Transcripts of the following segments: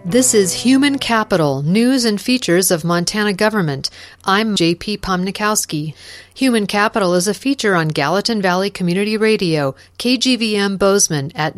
This is Human Capital, News and Features of Montana Government. I'm J.P. Pomnikowski. Human Capital is a feature on Gallatin Valley Community Radio, KGVM Bozeman at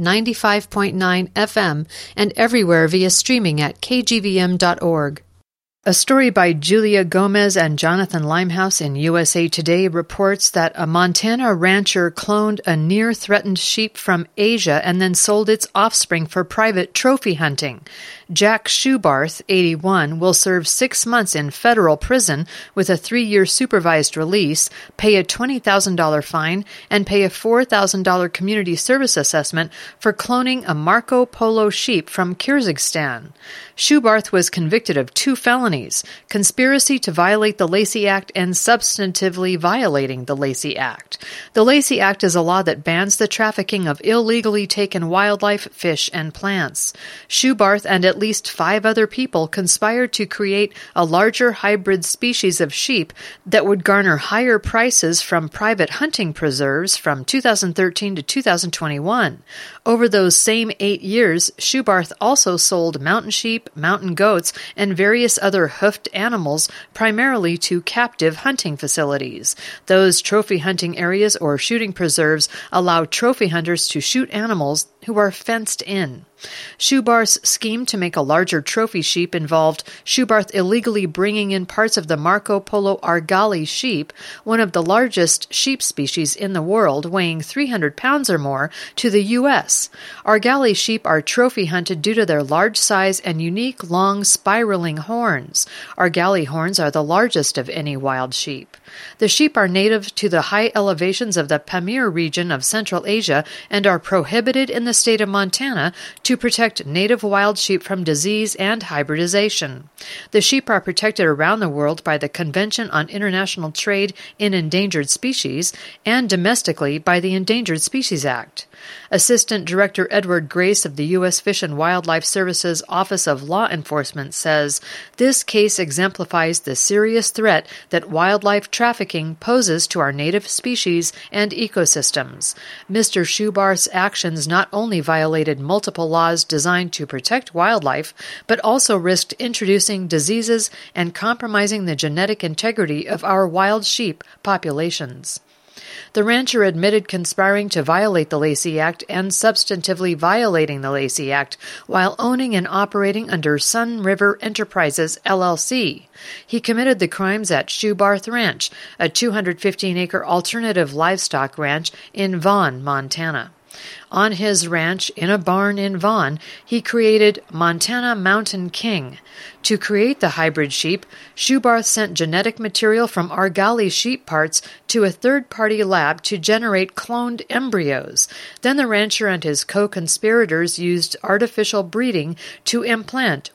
95.9 FM and everywhere via streaming at kgvm.org. A story by Julia Gomez and Jonathan Limehouse in USA Today reports that a Montana rancher cloned a near-threatened sheep from Asia and then sold its offspring for private trophy hunting. Jack Schubarth, 81, will serve 6 months in federal prison with a 3-year supervised release, pay a $20,000 fine, and pay a $4,000 community service assessment for cloning a Marco Polo sheep from Kyrgyzstan. Schubarth was convicted of 2 felonies, conspiracy to violate the Lacey Act and substantively violating the Lacey Act. The Lacey Act is a law that bans the trafficking of illegally taken wildlife, fish, and plants. Schubarth and at least 5 other people conspired to create a larger hybrid species of sheep that would garner higher prices from private hunting preserves from 2013 to 2021. Over those same 8 years, Schubarth also sold mountain sheep, mountain goats, and various other hoofed animals, primarily to captive hunting facilities. Those trophy hunting areas or shooting preserves allow trophy hunters to shoot animals who are fenced in. Schubarth's scheme to make a larger trophy sheep involved Schubarth illegally bringing in parts of the Marco Polo Argali sheep, one of the largest sheep species in the world, weighing 300 pounds or more, to the U.S. Argali sheep are trophy hunted due to their large size and unique long spiraling horns. Argali horns are the largest of any wild sheep. The sheep are native to the high elevations of the Pamir region of Central Asia and are prohibited in the state of Montana to protect native wild sheep from disease and hybridization. The sheep are protected around the world by the Convention on International Trade in Endangered Species and domestically by the Endangered Species Act. Assistant Director Edward Grace of the U.S. Fish and Wildlife Service's Office of Law Enforcement says, "This case exemplifies the serious threat that wildlife trafficking poses to our native species and ecosystems. Mr. Schubarth's actions not only violated multiple laws designed to protect wildlife, but also risked introducing diseases and compromising the genetic integrity of our wild sheep populations." The rancher admitted conspiring to violate the Lacey Act and substantively violating the Lacey Act while owning and operating under Sun River Enterprises, LLC. He committed the crimes at Schubarth Ranch, a 215-acre alternative livestock ranch in Vaughan, Montana. On his ranch, in a barn in Vaughan, he created Montana Mountain King. To create the hybrid sheep, Schubarth sent genetic material from Argali sheep parts to a third-party lab to generate cloned embryos. Then the rancher and his co-conspirators used artificial breeding to implant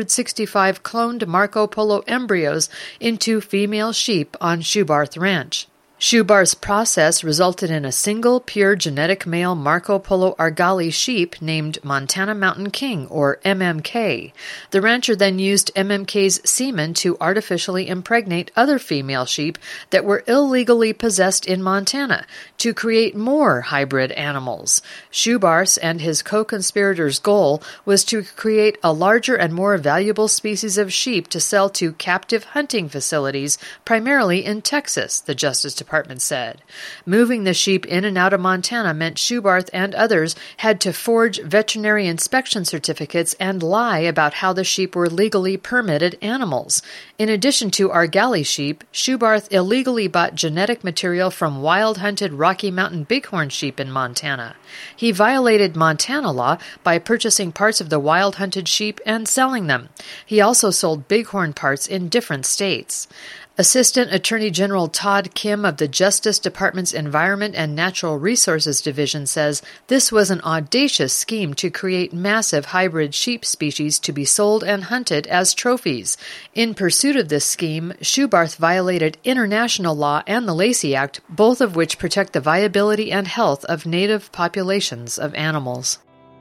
165 cloned Marco Polo embryos into female sheep on Schubarth Ranch. Schubarth's process resulted in a single pure genetic male Marco Polo Argali sheep named Montana Mountain King, or MMK. The rancher then used MMK's semen to artificially impregnate other female sheep that were illegally possessed in Montana to create more hybrid animals. Schubarth's and his co-conspirators' goal was to create a larger and more valuable species of sheep to sell to captive hunting facilities, primarily in Texas, the Justice Department said. Moving the sheep in and out of Montana meant Schubarth and others had to forge veterinary inspection certificates and lie about how the sheep were legally permitted animals. In addition to Argali sheep, Schubarth illegally bought genetic material from wild-hunted Rocky Mountain bighorn sheep in Montana. He violated Montana law by purchasing parts of the wild-hunted sheep and selling them. He also sold bighorn parts in different states. Assistant Attorney General Todd Kim of the Justice Department's Environment and Natural Resources Division says this was an audacious scheme to create massive hybrid sheep species to be sold and hunted as trophies. In pursuit of this scheme, Schubarth violated international law and the Lacey Act, both of which protect the viability and health of native populations of animals.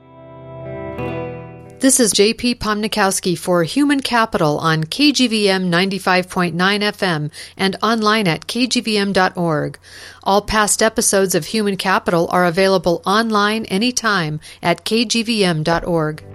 This is J.P. Pomnikowski for Human Capital on KGVM 95.9 FM and online at kgvm.org. All past episodes of Human Capital are available online anytime at kgvm.org.